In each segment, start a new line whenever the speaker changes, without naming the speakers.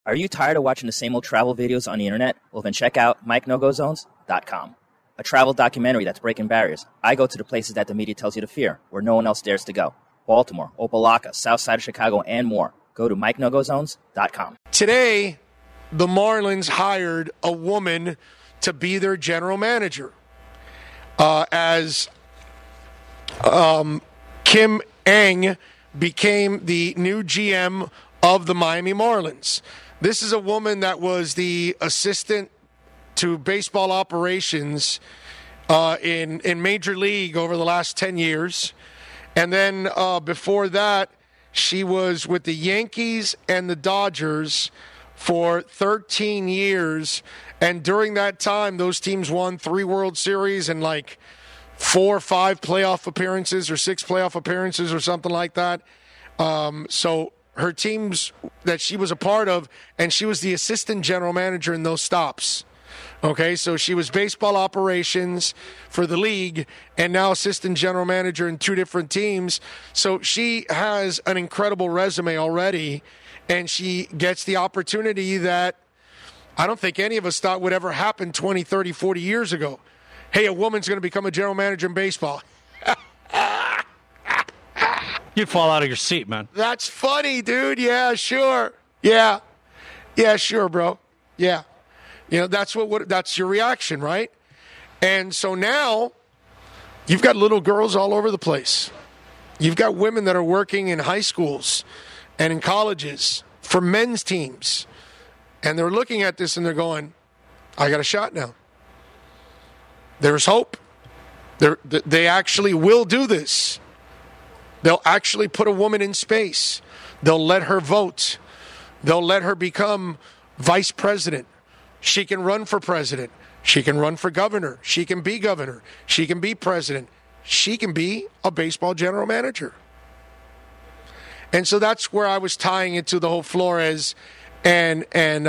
Are you tired of watching the same old travel videos on the internet? Well, then check out MikeNoGoZones.com, a travel documentary that's breaking barriers. I go to the places that the media tells you to fear, where no one else dares to go. Baltimore, Opelika, South Side of Chicago, and more. Go to MikeNoGoZones.com.
Today, the Marlins hired a woman to be their general manager. As Kim Ng became the new GM of the Miami Marlins. This is a woman that was the assistant to baseball operations in Major League over the last 10 years. And then before that, she was with the Yankees and the Dodgers for 13 years. And during that time, those teams won 3 World Series and like 4 or 5 playoff appearances or 6 playoff appearances or something like that. So her teams that she was a part of, and she was the assistant general manager in those stops. Okay, so she was baseball operations for the league and now assistant general manager in 2 different teams. So she has an incredible resume already, and she gets the opportunity that I don't think any of us thought would ever happen 20, 30, 40 years ago. Hey, a woman's going to become a general manager in baseball.
You'd fall out of your seat, man.
That's funny, dude. Yeah, sure. Yeah. Yeah, sure, bro. Yeah. You know, that's your reaction, right? And so now you've got little girls all over the place. You've got women that are working in high schools and in colleges for men's teams. And they're looking at this and they're going, I got a shot now. There's hope. They actually will do this. They'll actually put a woman in space. They'll let her vote. They'll let her become vice president. She can run for president. She can run for governor. She can be governor. She can be president. She can be a baseball general manager. And so that's where I was tying it to the whole Flores and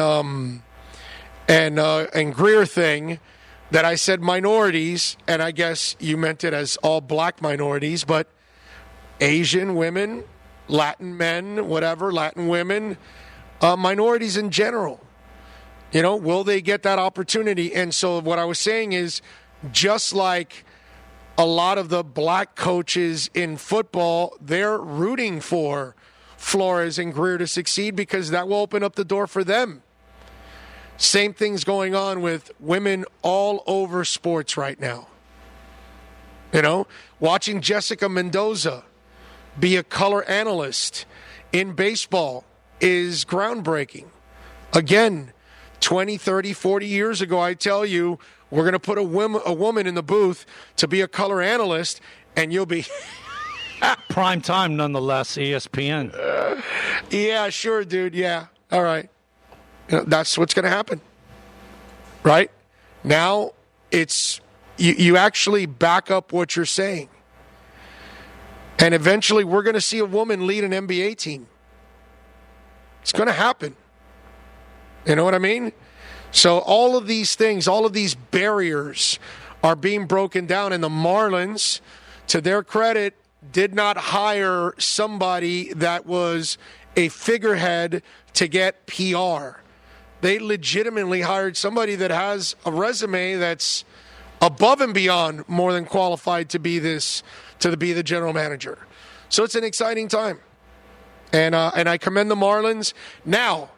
Greer thing, that I said minorities, and I guess you meant it as all black minorities, but Asian women, Latin men, whatever, Latin women, minorities in general. You know, will they get that opportunity? And so what I was saying is, just like a lot of the black coaches in football, they're rooting for Flores and Greer to succeed because that will open up the door for them. Same thing's going on with women all over sports right now. You know, watching Jessica Mendoza be a color analyst in baseball is groundbreaking. Again, 20, 30, 40 years ago, I tell you, we're going to put a woman in the booth to be a color analyst, and you'll be...
Prime time, nonetheless, ESPN.
Yeah, sure, dude, yeah. All right. You know, that's what's going to happen, right? Now, it's you actually back up what you're saying. And eventually, we're going to see a woman lead an NBA team. It's going to happen. You know what I mean? So all of these things, all of these barriers are being broken down. And the Marlins, to their credit, did not hire somebody that was a figurehead to get PR. They legitimately hired somebody that has a resume that's above and beyond more than qualified to be the general manager. So it's an exciting time. And I commend the Marlins. Now,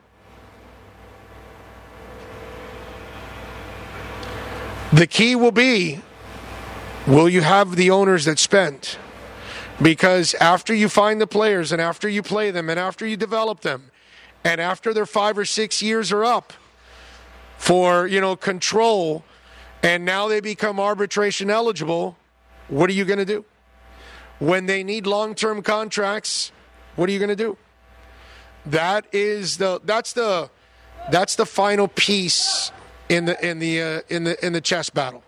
the key will be, will you have the owners that spend? Because after you find the players and after you play them and after you develop them and after their 5 or 6 years are up for, control, and now they become arbitration eligible, what are you going to do? When they need long-term contracts, what are you going to do? That's the final piece in the chess battle.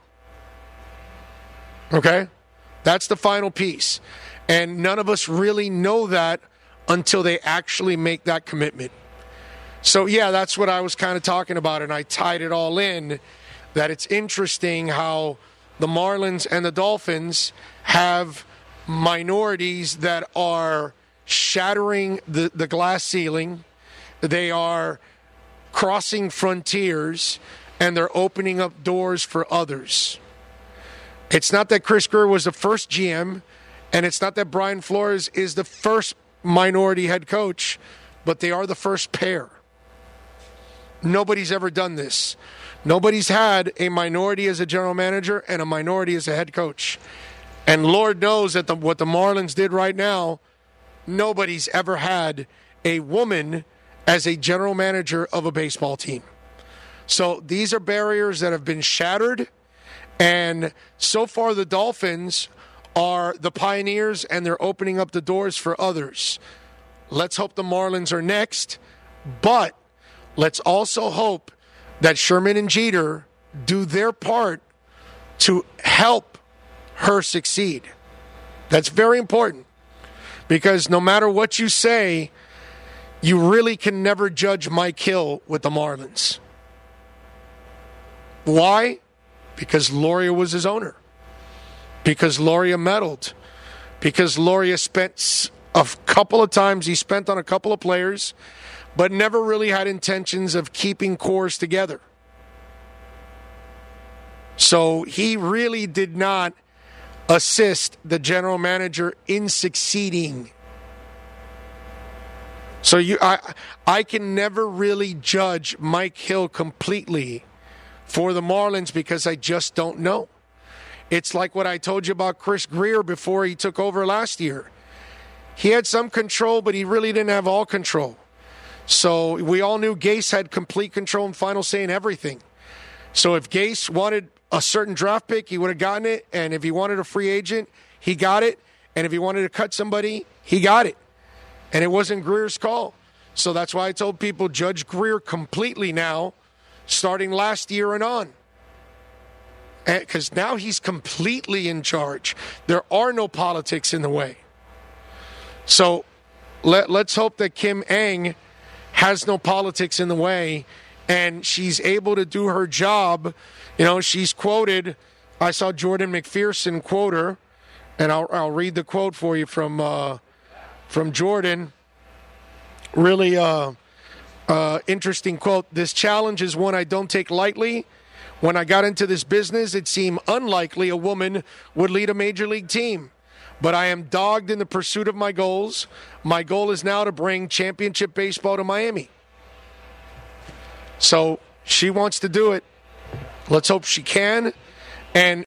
Okay? That's the final piece. And none of us really know that until they actually make that commitment. So, yeah, that's what I was kind of talking about, and I tied it all in, that it's interesting how the Marlins and the Dolphins have minorities that are shattering the glass ceiling. They are crossing frontiers and they're opening up doors for others. It's not that Chris Grier was the first GM, and it's not that Brian Flores is the first minority head coach, but they are the first pair. Nobody's ever done this. Nobody's had a minority as a general manager and a minority as a head coach. And Lord knows that what the Marlins did right now, nobody's ever had a woman as a general manager of a baseball team. So these are barriers that have been shattered. And so far, the Dolphins are the pioneers, and they're opening up the doors for others. Let's hope the Marlins are next. But let's also hope that Sherman and Jeter do their part to help her succeed. That's very important. Because no matter what you say, you really can never judge Mike Hill with the Marlins. Why? Because Loria was his owner. Because Loria meddled. Because Loria spent a couple of times, he spent on a couple of players, but never really had intentions of keeping cores together. So he really did not assist the general manager in succeeding. So I can never really judge Mike Hill completely for the Marlins because I just don't know. It's like what I told you about Chris Grier before he took over last year. He had some control, but he really didn't have all control. So we all knew Gase had complete control and final say in everything. So if Gase wanted a certain draft pick, he would have gotten it. And if he wanted a free agent, he got it. And if he wanted to cut somebody, he got it. And it wasn't Grier's call. So that's why I told people judge Grier completely now, starting last year and on. Because now he's completely in charge. There are no politics in the way. So let's hope that Kim Ng has no politics in the way and she's able to do her job. You know, she's quoted. I saw Jordan McPherson quote her, and I'll read the quote for you from Jordan. Really interesting quote. This challenge is one I don't take lightly. When I got into this business, it seemed unlikely a woman would lead a major league team. But I am dogged in the pursuit of my goals. My goal is now to bring championship baseball to Miami. So she wants to do it. Let's hope she can. And